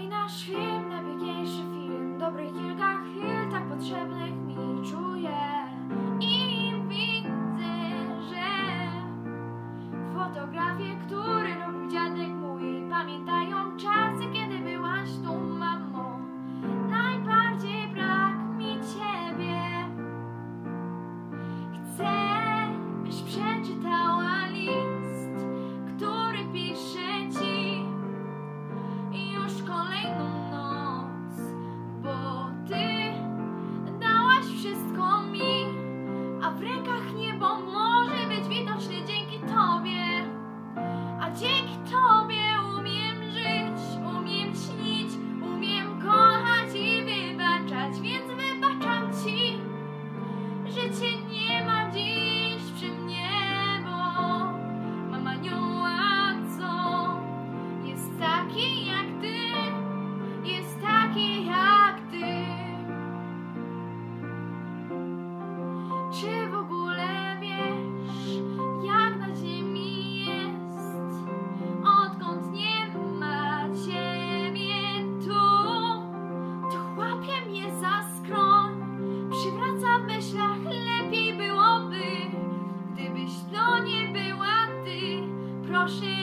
nami nasz film, najpiękniejszy film. Dobrych kilka chwil, tak potrzebnych mi czuję. I widzę, że fotografie, które robił dziadek mój, pamiętają czasy, kiedy byłaś tu, mamo. Najbardziej brak mi ciebie. Chcę, byś przeczytała list, który piszę ci już kolejną noc, bo ty dałaś wszystko mi, a w rękach niebo może być widoczne dzięki tobie. A dzięki tobie umiem żyć, umiem śnić, umiem kochać i wybaczać, więc wybaczam ci, że cię nie ma dziś przy mnie, bo mam anioła, co jest taki jak ty, jest taki jak ty. Czy w ogóle wiesz, jak na ziemi jest, odkąd nie ma ciebie tu? To łapie mnie za skroń, przywraca w myślach, lepiej byłoby, gdybyś to nie była ty. Proszę